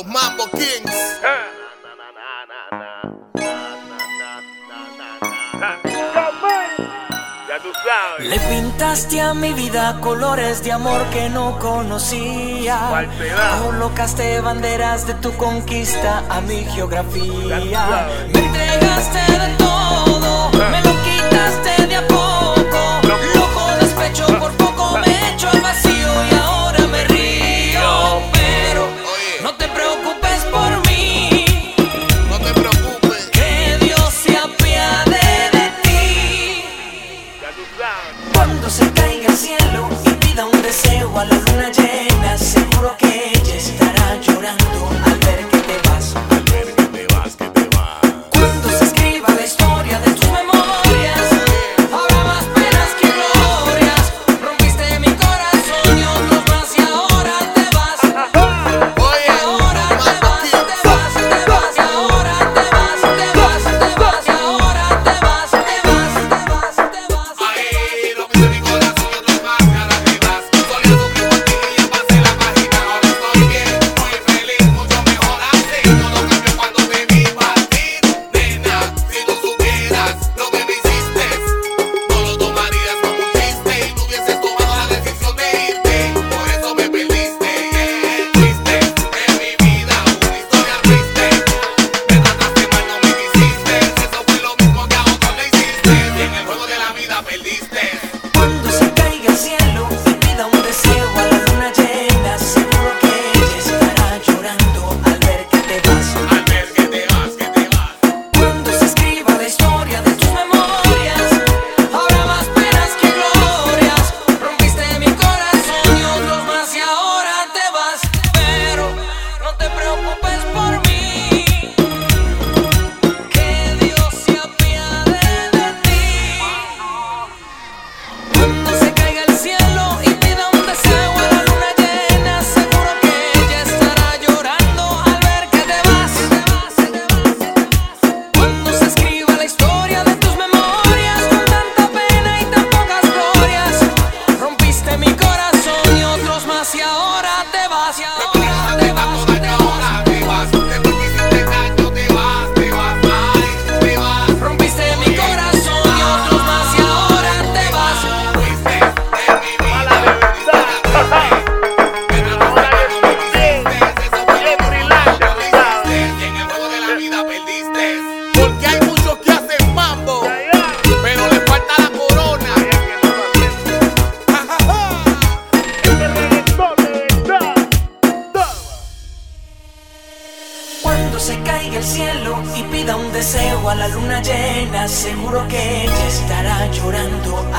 Los Mambo Kings. Ya tú sabes. Le pintaste a mi vida colores de amor que no conocía. Falsedad. Colocaste banderas de tu conquista a mi geografía. Ya tú sabes. Me entregaste de todo, me lo quitaste de a poco. Loco despecho, por poco me echo al vacío y ahora me río. Pero no te preocupes por mí, No te preocupes. que Dios se apiade de ti. Ya tú sabes. Cuando se caiga el cielo y pida un deseo a la luna llena, seguro que ella estará llorando al ver que te vas. Al ver que te vas, que te vas. Cuando se escriba la historia de tus memorias, habrá más penas que glorias. Rompiste mi corazón y otros más y ahora te vas. Oye, Ahora los te Mambo vas, Kings. te vas, te vas, y ahora te vas, te vas, te vas, y ahora te vas, te vas, te vas, te vas. Ahí rompiste mi corazón y otros más, y ahora te vas. Solía sufrir por ti y ya pasé la página. Ahora estoy bien, muy feliz, mucho mejor así. Todo cambió cuando te vi partir. Nena, si tú supieras lo que me hiciste, no lo tomarías como un chiste y tú hubieses tomado la decisión de irte. Por eso me perdiste, fuiste en mi vida una historia triste. Me trataste mal, no me quisiste. Eso fue lo mismo que a otros le hiciste. Y en el juego de la vida perdiste. Cuando se caiga el cielo y pida un deseo a la luna llena, seguro que ella estará llorando al ver que te vas. Al ver que te vas, que te vas. Cuando se escriba la historia de tus memorias, habrá más penas que glorias. Rompiste mi corazón y otros más y ahora te vas. Pero no te preocupes por mí, que Dios se apiade de ti. Cuando se caiga el cielo y pida un deseo a la luna llena, seguro que ella estará llorando al ver que te vas. Cuando se escriba la historia de tus memorias, con tanta pena y tan pocas glorias, rompiste mi corazón y otros más y ahora te vas, y ahora te vas, Tanto daño, ahora te vas. Después que hiciste daño, te vas, ay, te vas. rompiste mi corazón y otros más y ahora te vas. Fuiste en mi vida Mala de verdad. me trataste mal, no me quisiste. Eso fue lo mismo que a otros le hiciste. Y en el juego de la vida perdiste. Porque hay muchos que hacen mambo, pero les falta la corona. Cuando se caiga el cielo y pida un deseo a la luna llena, seguro que ella estará llorando